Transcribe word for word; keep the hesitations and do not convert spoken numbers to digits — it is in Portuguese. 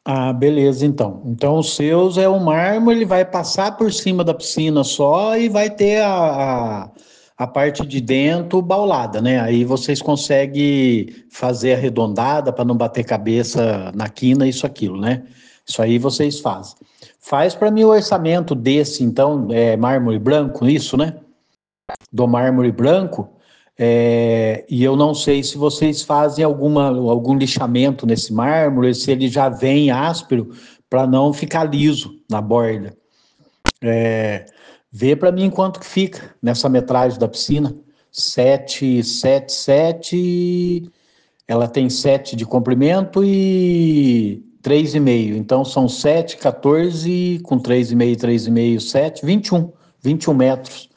Ah, beleza, então. Então, os seus é o mármore, ele vai passar por cima da piscina só e vai ter a, a, a parte de dentro baulada, né? Aí vocês conseguem fazer arredondada para não bater cabeça na quina, isso, aquilo, né? Isso aí vocês fazem. Faz para mim o orçamento desse, então, é mármore branco, isso, né? Do mármore branco. É, e eu não sei se vocês fazem alguma, algum lixamento nesse mármore, se ele já vem áspero, para não ficar liso na borda. Vê para mim quanto que fica nessa metragem da piscina. Sete, sete, sete. Ela tem sete de comprimento e três e meio. Então são sete, quatorze, com três e meio, três e meio, sete, vinte e um. vinte e um metros.